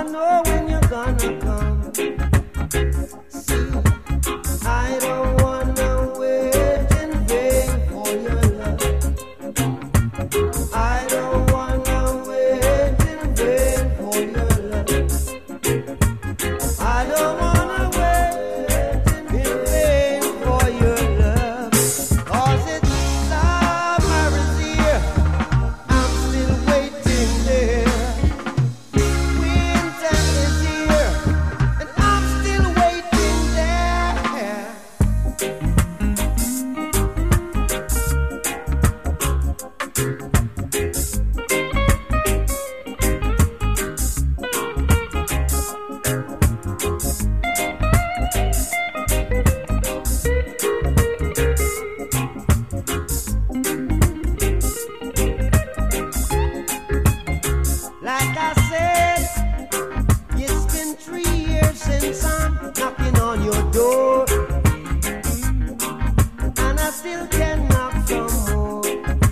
know when you're gonna come. See, I don't wanna wait in vain for your love. I don't wanna wait in vain for your love. I don't wanna wait in vain for your love. 'Cause it's summer is here, I'm still waiting there. Winter is here, and I'm still waiting there. Like I said, it's been 3 years since I'm knocking on your door, and I still can knock some more.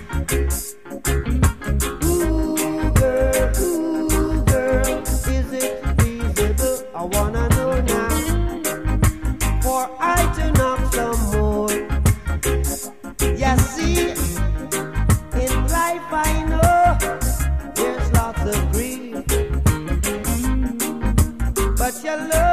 Ooh, girl, is it feasible? I wanna know now, for I to knock some more. You see, in life I know there's lots of grief, but your love